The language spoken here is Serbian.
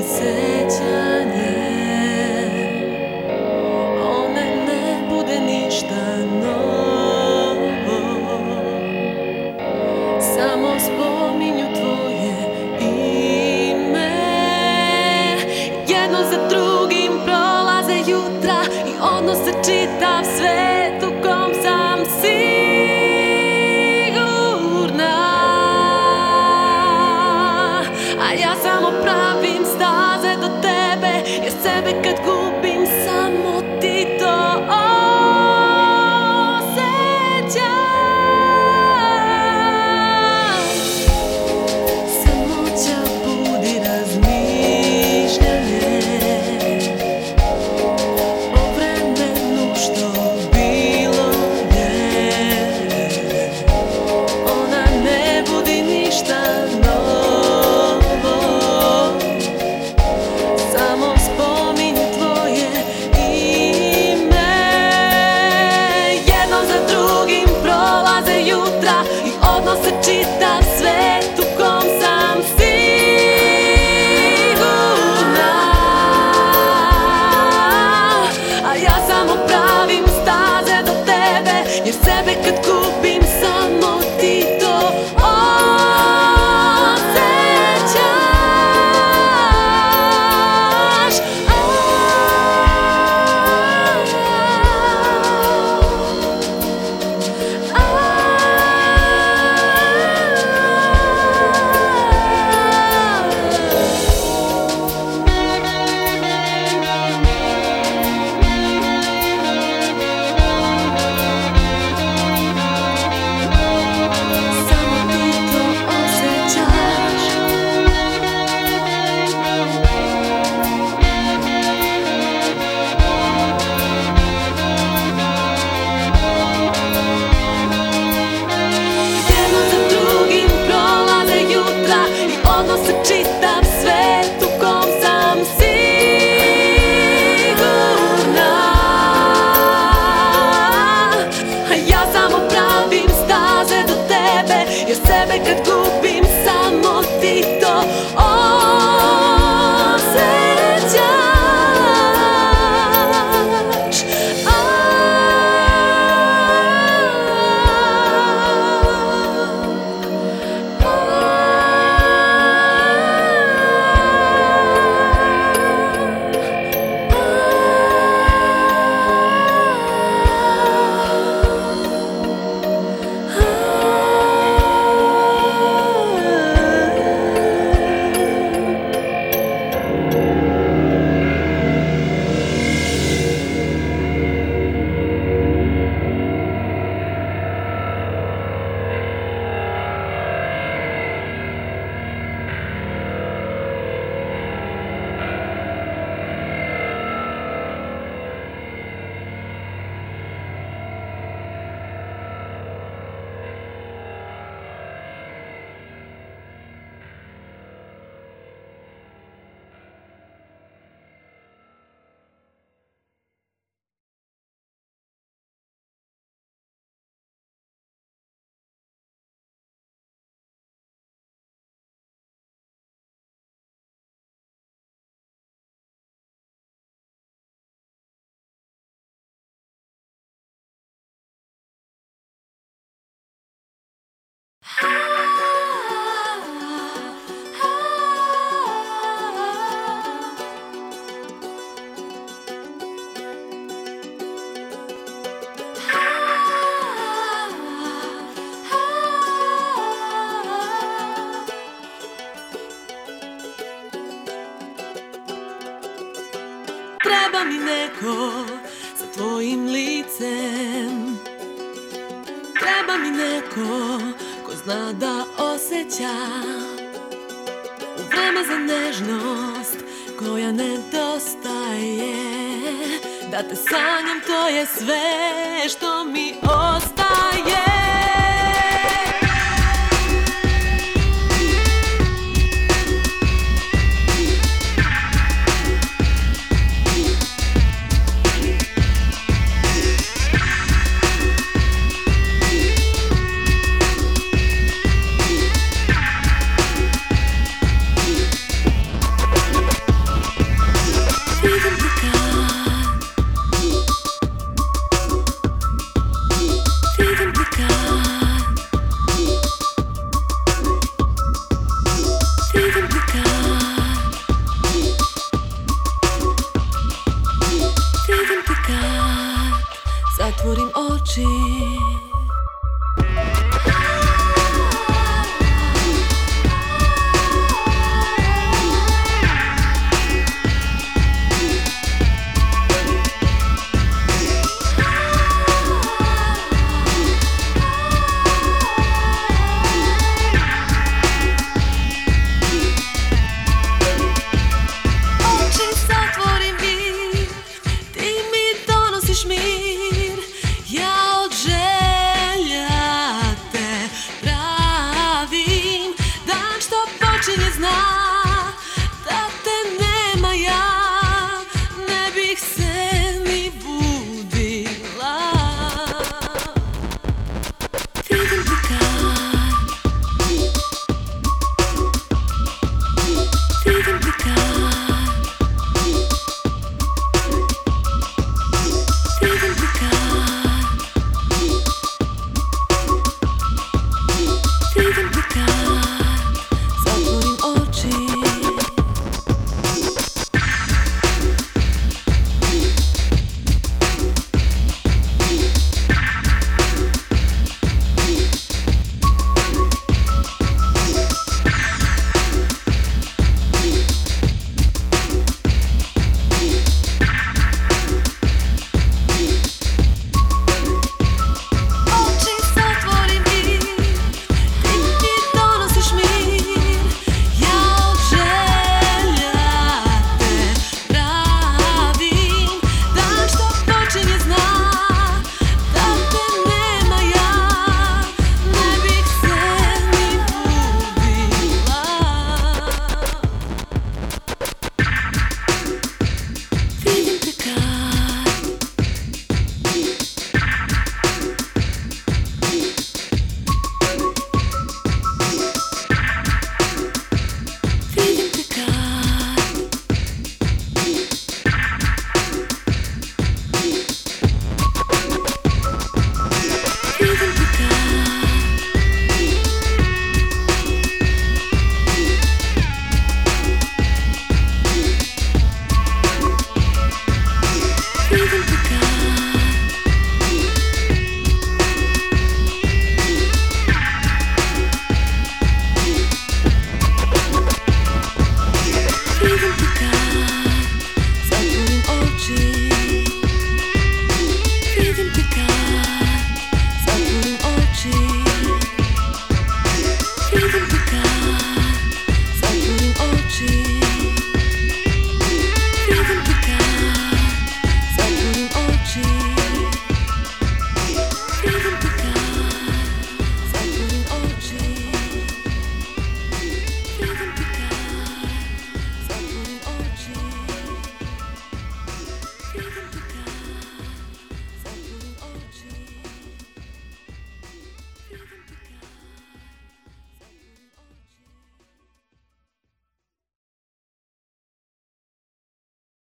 sećanje, one ne bude ništa novo, samo spominju tvoje ime. Jedno za drugim prolaze jutra i odnose čitav svet u kom sam sigurna. A ja samo pravim staze do tebe, jer sebe kad gubim samo ti to osjećam. Samoća budi razmišljanje o vremenu što bilo je. Ona ne budi ništa novo, samo spominju tvoje ime. Jedno za drugim prolaze jutra i odnose čitav svet u kom sam sigurna. A ja samo pravim staze do tebe, jer sebe kad gubim samo ti to osjećaš. Samo ti to osjećaš. Jedno za drugim prolaze jutra i odnose čitav svet u kom sam sigurna. A ja samo pravim staze do tebe, jer sebe kad gubim samo ti to osjećaš. Treba mi neko sa tvojim licem, treba mi neko ko zna da osjeća u vreme za nežnost koja nedostaje. Da te sanjam, to je sve što mi ostaje. oči.